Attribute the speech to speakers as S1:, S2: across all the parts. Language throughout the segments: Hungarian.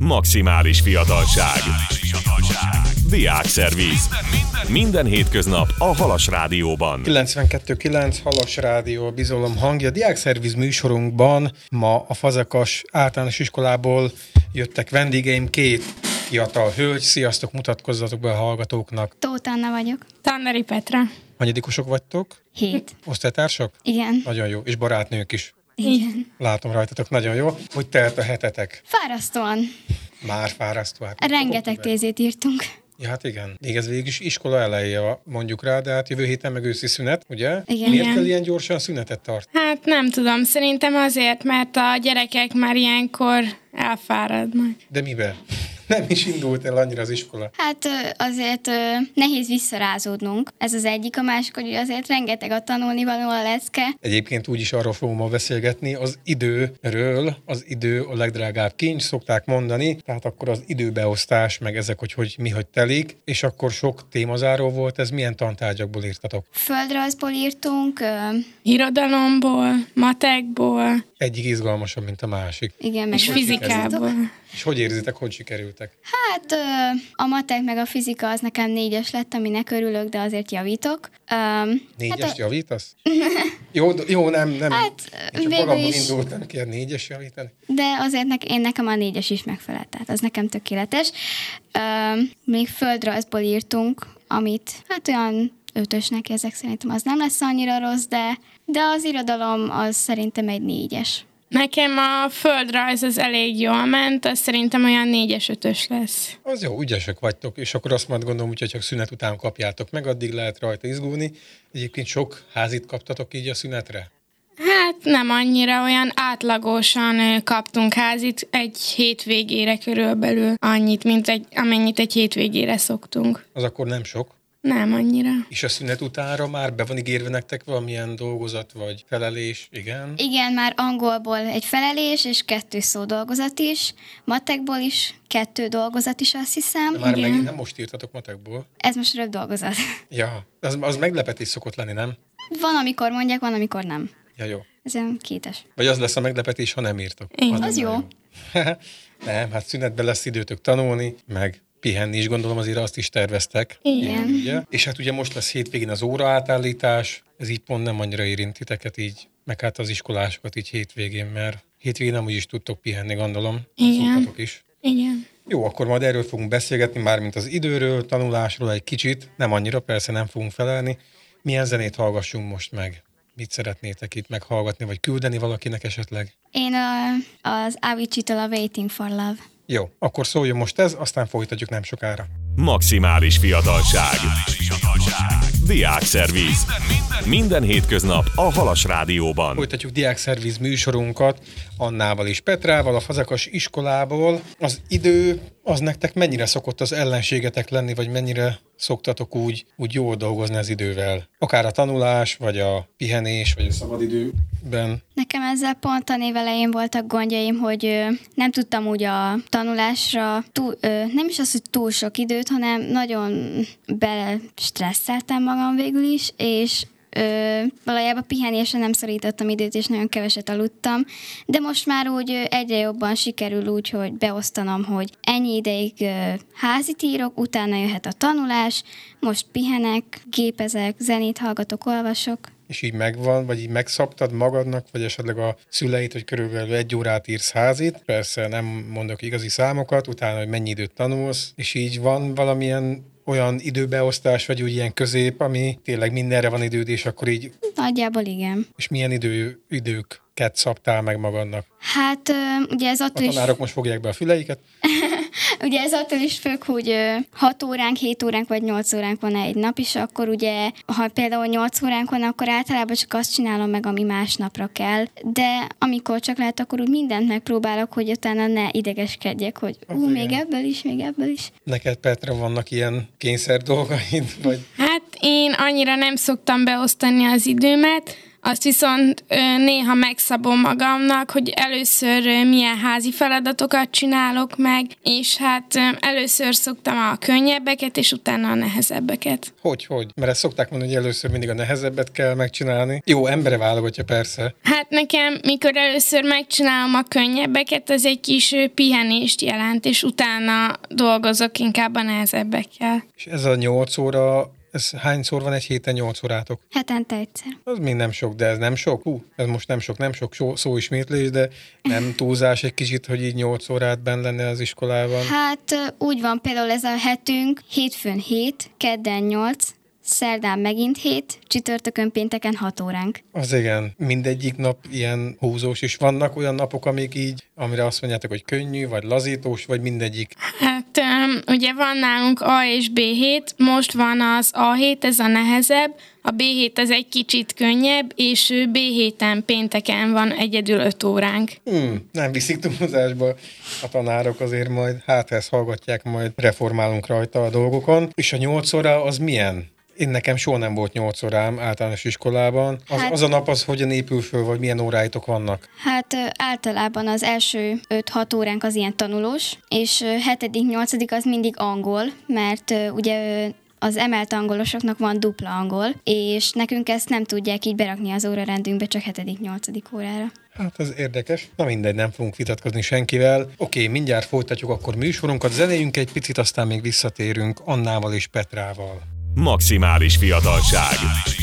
S1: Maximális fiatalság. Diákszerviz. Minden hétköznap a Halas Rádióban.
S2: 92.9 Halas Rádió, a bizalom hangja. Diákszerviz műsorunkban ma a Fazekas általános iskolából jöttek vendégeim, két fiatal hölgy. Sziasztok, mutatkozzatok be a hallgatóknak.
S3: Tóth Anna vagyok.
S4: Tanneri Petra.
S2: Hanyadikosok vagytok?
S3: 7.
S2: Osztálytársak?
S3: Igen.
S2: Nagyon jó. És barátnők is.
S3: Igen.
S2: Látom rajtatok, nagyon jó. Hogy telt a hetetek?
S3: Fárasztóan.
S2: Már fárasztó. Hát
S3: Rengeteg tézét írtunk.
S2: Ja, hát igen. Még ez végig is iskola eleje, mondjuk rá, de hát jövő héten meg őszi szünet, ugye?
S3: Igen.
S2: Miért kell ilyen gyorsan szünetet tartani?
S4: Hát nem tudom, szerintem azért, mert a gyerekek már ilyenkor elfáradnak.
S2: De miben? Nem is indult el annyira az iskola.
S3: Hát azért nehéz visszarázódnunk. Ez az egyik, a másik, hogy azért rengeteg a tanulnivaló, a lecke.
S2: Egyébként úgyis arról fogom ma beszélgetni, az időről, az idő a legdrágább kincs, szokták mondani, tehát akkor az időbeosztás, meg ezek, hogy mi hogy telik, és akkor sok témazáró volt, ez milyen tantárgyakból írtatok?
S3: Földrajzból írtunk.
S4: Irodalomból, matekból.
S2: Egyik izgalmasabb, mint a másik.
S3: Igen, meg
S4: És fizikából.
S2: És hogy érzitek, hogy sikerültek?
S3: Hát a matek meg a fizika az nekem 4-es lett, aminek örülök, de azért javítok.
S2: 4-est javítasz? Jó, nem.
S3: Hát
S2: Én csak magamból indultam ki a 4-es javítani.
S3: De azért nekem a 4-es is megfelelt, tehát az nekem tökéletes. Még földrajzból írtunk, amit hát olyan 5-ösnek ezek szerintem az nem lesz annyira rossz, de az irodalom az szerintem egy 4-es.
S4: Nekem a földrajz az elég jól ment, az szerintem olyan 4-es, 5-ös lesz.
S2: Az jó, ügyesek vagytok, és akkor azt majd gondolom, hogy csak szünet után kapjátok meg, addig lehet rajta izgulni. Egyébként sok házit kaptatok így a szünetre?
S4: Hát nem annyira, olyan átlagosan kaptunk házit egy hétvégére körülbelül annyit, amennyit egy hétvégére szoktunk.
S2: Az akkor nem sok.
S4: Nem annyira.
S2: És a szünet utánra már be van ígérve nektek valamilyen dolgozat vagy felelés? Igen?
S3: Igen, már angolból egy felelés, és 2 szódolgozat is, matekból is 2 dolgozat is, azt hiszem.
S2: De már
S4: Igen.
S2: megint nem most írtatok matekból.
S3: Ez most röbb dolgozat.
S2: Ja, az meglepetés szokott lenni, nem?
S3: Van, amikor mondják, van, amikor nem.
S2: Ja, jó.
S3: Ez olyan 2-es.
S2: Vagy az lesz a meglepetés, ha nem írtok.
S4: Igen.
S3: Az jó.
S2: Nem, hát szünetben lesz időtök tanulni, meg pihenni is, gondolom azért azt is terveztek.
S4: Igen.
S2: Ugye? És hát ugye most lesz hétvégén az óra átállítás, ez így pont nem annyira érint titeket így, meg hát az iskolásokat így hétvégén, mert hétvégén nem úgyis tudtok pihenni, gondolom.
S4: Igen.
S2: Szoktatok is.
S4: Igen.
S2: Jó, akkor majd erről fogunk beszélgetni, mármint az időről, tanulásról egy kicsit, nem annyira, persze nem fogunk felelni. Milyen zenét hallgassunk most meg? Mit szeretnétek itt meghallgatni, vagy küldeni valakinek esetleg?
S3: Én az Avicii-től a Waiting for Love.
S2: Jó, akkor szóljon most ez, aztán folytatjuk nem sokára.
S1: Maximális fiatalság. Diákszerviz. Minden hétköznap a Halas Rádióban.
S2: Folytatjuk diákszerviz műsorunkat Annával és Petrával, a Fazekas iskolából. Az idő, az nektek mennyire szokott az ellenségetek lenni, vagy mennyire szoktatok úgy jól dolgozni az idővel? Akár a tanulás, vagy a pihenés, vagy a szabadidőben.
S3: Nekem ezzel pont a névelején voltak gondjaim, hogy nem tudtam úgy a tanulásra, nem is az, hogy túl sok időt, hanem nagyon belestresszeltem magam végül is, és valójában pihenésre nem szorítottam időt, és nagyon keveset aludtam, de most már úgy egyre jobban sikerül úgy, hogy beosztanom, hogy ennyi ideig házit írok, utána jöhet a tanulás, most pihenek, gépezek, zenét hallgatok, olvasok.
S2: És így megvan, vagy így megszabtad magadnak, vagy esetleg a szüleit, hogy körülbelül 1 órát írsz házit, persze nem mondok igazi számokat, utána, hogy mennyi időt tanulsz, és így van valamilyen olyan időbeosztás, vagy úgy ilyen közép, ami tényleg mindenre van időd, és akkor így...
S3: Nagyjából igen.
S2: És milyen időket szabtál meg magadnak?
S3: Hát ugye ez attól
S2: A tanárok most fogják be a füleiket.
S3: Ugye ez attól is függ, hogy 6 óránk, 7 óránk vagy 8 óránk van egy nap, és akkor ugye, ha például 8 óránk van, akkor általában csak azt csinálom meg, ami másnapra kell. De amikor csak lehet, akkor úgy mindent megpróbálok, hogy utána ne idegeskedjek, hogy még ebből is.
S2: Neked, Petra, vannak ilyen kényszer dolgaid? Vagy...
S4: Hát én annyira nem szoktam beosztani az időmet, Azt viszont néha megszabom magamnak, hogy először milyen házi feladatokat csinálok meg, és hát először szoktam a könnyebbeket, és utána a nehezebbeket.
S2: Hogy? Mert ezt szokták mondani, hogy először mindig a nehezebbet kell megcsinálni. Jó, embere válogatja persze.
S4: Hát nekem, mikor először megcsinálom a könnyebbeket, az egy kis pihenést jelent, és utána dolgozok inkább a nehezebbekkel.
S2: És ez a 8 óra, ez hányszor van egy héten 8 órátok?
S3: Hetente egyszer.
S2: Az még nem sok, de ez nem sok? Ez most nem sok szóismétlés, de nem túlzás egy kicsit, hogy így 8 órát benn lenne az iskolában?
S3: Hát úgy van, például ez a hetünk, hétfőn 7, kedden 8, szerdán megint 7, csütörtökön, pénteken 6 óránk.
S2: Az igen, mindegyik nap ilyen húzós is. Vannak olyan napok, amik így, amire azt mondjátok, hogy könnyű, vagy lazítós, vagy mindegyik?
S4: Hát ugye van nálunk A és B hét, most van az A hét, ez a nehezebb, a B hét az egy kicsit könnyebb, és B héten pénteken van egyedül 5 óránk.
S2: Nem viszik túlzásba a tanárok, azért majd, hát ezt hallgatják, majd reformálunk rajta a dolgokon. És a 8 óra az milyen? Én nekem soha nem volt 8 órám általános iskolában. Az a nap az hogyan épül föl, vagy milyen óráitok vannak?
S3: Hát általában az első 5-6 óránk az ilyen tanulós, és 7.-8. az mindig angol, mert ugye az emelt angolosoknak van dupla angol, és nekünk ezt nem tudják így berakni az órarendünkbe, csak 7.-8. órára.
S2: Hát ez érdekes. Na mindegy, nem fogunk vitatkozni senkivel. Oké, mindjárt folytatjuk akkor műsorunkat, zenéljünk egy picit, aztán még visszatérünk Annával és Petrával.
S1: Maximális fiatalság.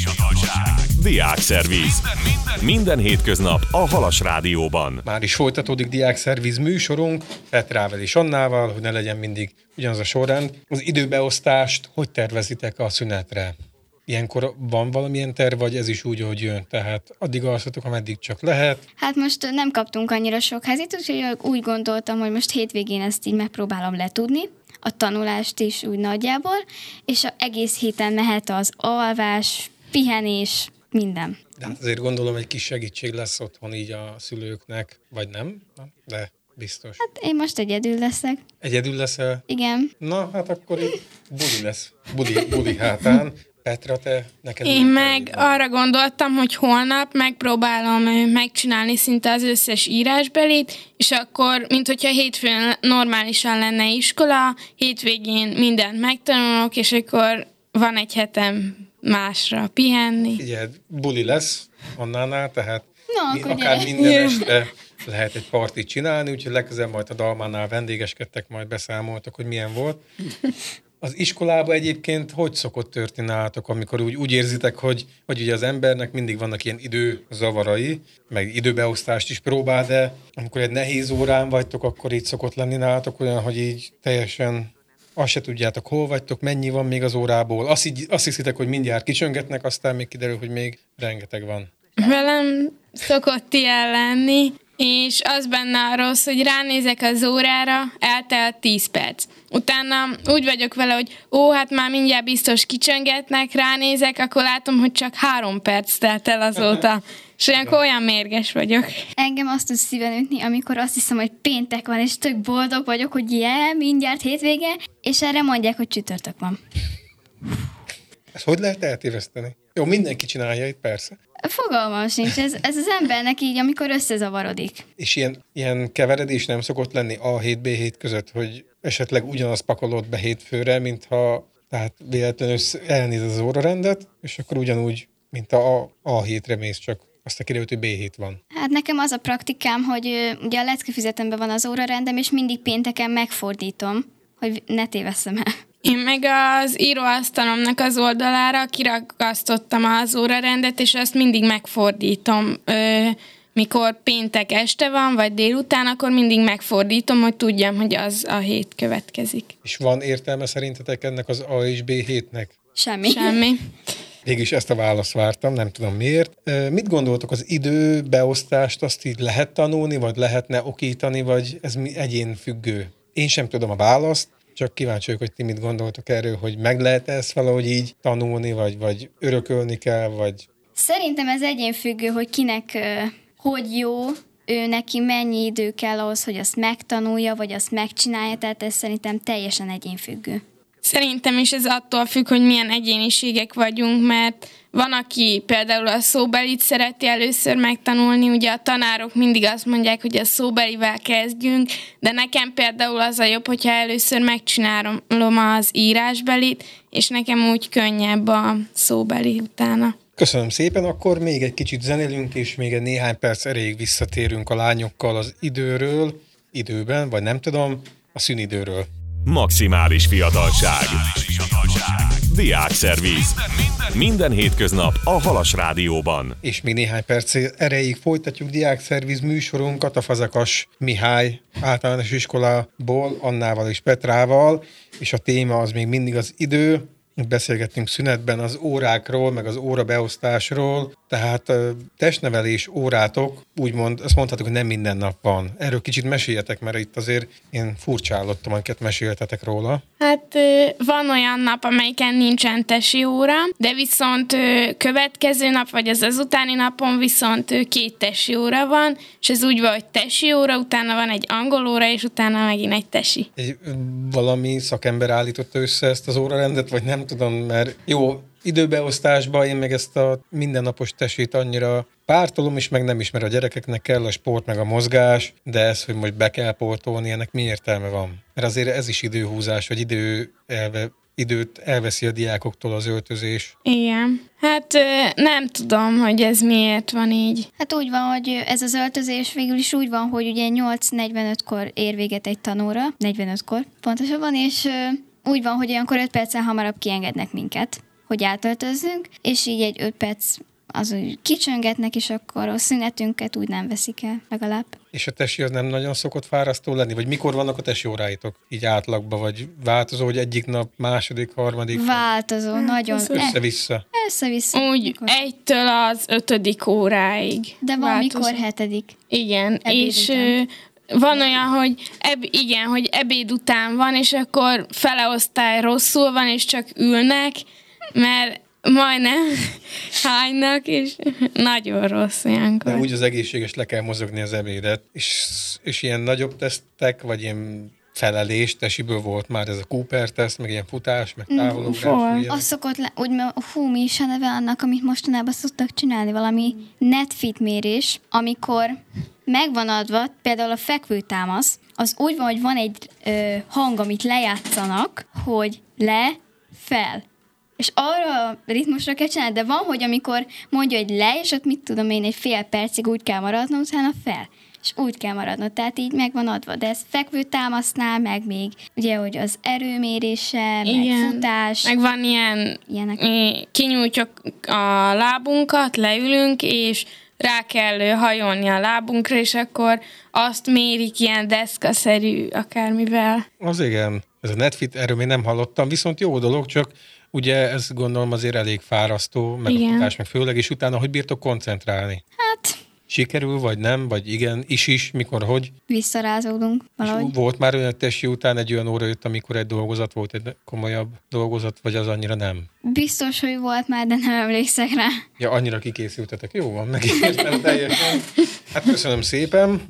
S1: Diákszerviz. Minden hétköznap a Halas Rádióban.
S2: Már is folytatódik Diákszerviz műsorunk Petrával és Annával, hogy ne legyen mindig ugyanaz a sorrend. Az időbeosztást hogy tervezitek a szünetre? Ilyenkor van valamilyen terv, vagy ez is úgy, hogy jön? Tehát addig alszatok, ameddig csak lehet.
S3: Hát most nem kaptunk annyira sok házit, úgyhogy úgy gondoltam, hogy most hétvégén ezt így megpróbálom letudni. A tanulást is úgy nagyjából, és egész héten mehet az alvás, pihenés, minden.
S2: De hát azért gondolom, egy kis segítség lesz otthon így a szülőknek, vagy nem? De biztos.
S3: Hát én most egyedül leszek.
S2: Egyedül leszel?
S3: Igen.
S2: Na, hát akkor így buli lesz. Buli hátán. Petra, te neked...
S4: Én meg arra gondoltam, hogy holnap megpróbálom megcsinálni szinte az összes írásbelit, és akkor, mint hogyha hétfőn normálisan lenne iskola, hétvégén mindent megtanulok, és akkor van egy hetem másra pihenni.
S2: Ugye, buli lesz Annánál, tehát
S3: No,
S2: akár minden este lehet egy partit csinálni, úgyhogy legközelebb majd a Dalmánál vendégeskedtek, majd beszámoltak, hogy milyen volt. Az iskolában egyébként hogy szokott történni nálatok, amikor úgy érzitek, hogy ugye az embernek mindig vannak ilyen időzavarai, meg időbeosztást is próbál, de amikor egy nehéz órán vagytok, akkor így szokott lenni nálatok olyan, hogy így teljesen azt se tudjátok, hol vagytok, mennyi van még az órából. Azt hiszitek, hogy mindjárt kicsöngetnek, aztán még kiderül, hogy még rengeteg van.
S4: Velem szokott ilyen lenni, és az benne a rossz, hogy ránézek az órára, eltelt 10 perc. Utána úgy vagyok vele, hogy hát már mindjárt biztos kicsöngetnek, ránézek, akkor látom, hogy csak 3 perc telt el azóta. És olyankor olyan mérges vagyok.
S3: Engem azt tud szíven ütni, amikor azt hiszem, hogy péntek van, és tök boldog vagyok, hogy mindjárt hétvége, és erre mondják, hogy csütörtök van.
S2: Ezt hogy lehet eltéveszteni? Jó, mindenki csinálja itt, persze.
S3: Fogalmam sincs, ez az embernek így, amikor összezavarodik.
S2: És ilyen keveredés nem szokott lenni A7, B7 között, hogy esetleg ugyanazt pakolod be hétfőre, mintha tehát véletlenül elnézed az órarendet, és akkor ugyanúgy, mint a A7-re mész, csak aztán kiderült, hogy B7 van.
S3: Hát nekem az a praktikám, hogy ugye a leckefüzetemben van az órarendem, és mindig pénteken megfordítom, hogy ne tévesszem el.
S4: Én meg az íróasztalomnak az oldalára kiragasztottam az órarendet, és azt mindig megfordítom. Mikor péntek este van, vagy délután, akkor mindig megfordítom, hogy tudjam, hogy az a hét következik.
S2: És van értelme szerintetek ennek az A és B hétnek?
S3: Semmi.
S2: Mégis ezt a választ vártam, nem tudom miért. Mit gondoltok, az időbeosztást azt így lehet tanulni, vagy lehetne okítani, vagy ez egyénfüggő? Én sem tudom a választ, csak kíváncsi vagyok, hogy ti mit gondoltok erről, hogy meg lehet ezt valahogy így tanulni, vagy örökölni kell, vagy...
S3: Szerintem ez egyénfüggő, hogy kinek hogy jó, ő neki mennyi idő kell ahhoz, hogy azt megtanulja, vagy azt megcsinálja, tehát ez szerintem teljesen egyénfüggő.
S4: Szerintem is ez attól függ, hogy milyen egyéniségek vagyunk, mert van, aki például a szóbelit szereti először megtanulni, ugye a tanárok mindig azt mondják, hogy a szóbelivel kezdjünk, de nekem például az a jobb, hogyha először megcsinálom az írásbelit, és nekem úgy könnyebb a szóbeli utána.
S2: Köszönöm szépen, akkor még egy kicsit zenélünk, és még egy néhány perc erejéig visszatérünk a lányokkal az időben, vagy nem tudom, a szünidőről.
S1: Maximális fiatalság. Diákszerviz. Minden hétköznap a Halas Rádióban.
S2: És még néhány perc erejéig folytatjuk diákszerviz műsorunkat a Fazekas Mihály általános iskolából, Annával és Petrával, és a téma az még mindig az idő. Beszélgettünk szünetben az órákról, meg az órabeosztásról, tehát testnevelés órátok, úgymond, azt mondhatok, hogy nem minden nap van. Erről kicsit meséljetek, mert itt azért én furcsálottam, amiket meséltetek róla.
S4: Hát van olyan nap, amelyiken nincsen tesi óra, de viszont következő nap, vagy az utáni napon viszont 2 tesi óra van, és ez úgy van, hogy tesi óra, utána van egy angol óra, és utána megint egy tesi.
S2: Valami szakember állította össze ezt az órarendet, vagy nem tudom, mert jó, időbeosztásban én meg ezt a mindennapos tesét annyira pártolom is, meg nem is, mert a gyerekeknek kell a sport, meg a mozgás, de ez, hogy most be kell portolni, ennek mi értelme van? Mert azért ez is időhúzás, vagy időt elveszi a diákoktól az öltözés.
S4: Igen. Hát nem tudom, hogy ez miért van így.
S3: Hát úgy van, hogy ez az öltözés végül is úgy van, hogy ugye 8:45-kor ér véget egy tanóra, 45-kor pontosabban, és úgy van, hogy olyankor 5 perccel hamarabb kiengednek minket, hogy átöltözzünk, és így egy 5 perc az úgy kicsöngetnek, és akkor a szünetünket úgy nem veszik el legalább.
S2: És a tesi az nem nagyon szokott fárasztó lenni? Vagy mikor vannak a tesi óráitok? Így átlagban, vagy változó, hogy egyik nap, második, harmadik?
S3: Változó, nagyon.
S2: Össze-vissza?
S3: Össze-vissza.
S4: Úgy 1-től az 5. óráig.
S3: De van mikor 7.
S4: Igen,
S3: Ebéd
S4: és
S3: után.
S4: van olyan, hogy hogy ebéd után van, és akkor fele osztály rosszul van, és csak ülnek, mert majdnem hánynak, és nagyon rossz ilyenkor.
S2: De úgy az egészséges, le kell mozogni az ebédet, és ilyen nagyobb tesztek, vagy ilyen felelés tesiből volt már ez a Cooper teszt, meg ilyen futás, meg távolugrás.
S3: Az szokott mi is a neve annak, amit mostanában szoktak csinálni, valami netfit mérés, amikor megvan adva, például a fekvőtámasz, az úgy van, hogy van egy hang, amit lejátszanak, hogy le, fel. És arra a ritmusra kell csinálni, de van, hogy amikor mondja, hogy le, és ott mit tudom én, egy fél percig úgy kell maradnom, utána fel. És úgy kell maradnod, tehát így meg van adva. De ez fekvőtámasznál, meg még ugye, hogy az erőmérése,
S4: igen,
S3: meg futás.
S4: meg van ilyenek. Kinyújtjuk a lábunkat, leülünk, és rá kell hajolni a lábunkra, és akkor azt mérik ilyen deszkaszerű akármivel.
S2: Az igen, ez a netfit, erről még nem hallottam, viszont jó dolog, csak ugye ez gondolom azért elég fárasztó, meg igen. A futás, meg főleg, és utána hogy bírtok koncentrálni?
S3: Hát...
S2: Sikerül, vagy nem, vagy igen, is, mikor, hogy?
S3: Visszarázódunk valahogy.
S2: És volt már olyan tesi után egy olyan óra jött, amikor egy dolgozat volt, egy komolyabb dolgozat, vagy az annyira nem?
S3: Biztos, hogy volt már, de nem emlékszek rá.
S2: Ja, annyira kikészültetek. Jó van, megértem teljesen. Hát köszönöm szépen.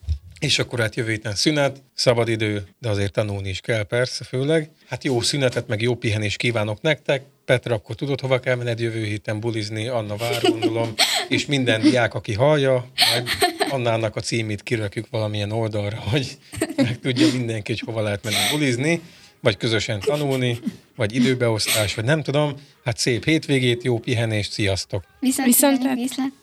S2: És akkor hát jövő héten szünet, szabadidő, de azért tanulni is kell persze főleg. Hát jó szünetet, meg jó pihenést kívánok nektek. Petra, akkor tudod, hova kell menned jövő héten bulizni? Anna vár, gondolom. És minden diák, aki hallja, majd Annának a címét kirakjuk valamilyen oldalra, hogy meg tudja mindenki, hogy hova lehet menni bulizni, vagy közösen tanulni, vagy időbeosztás, vagy nem tudom. Hát szép hétvégét, jó pihenést, sziasztok!
S3: Viszont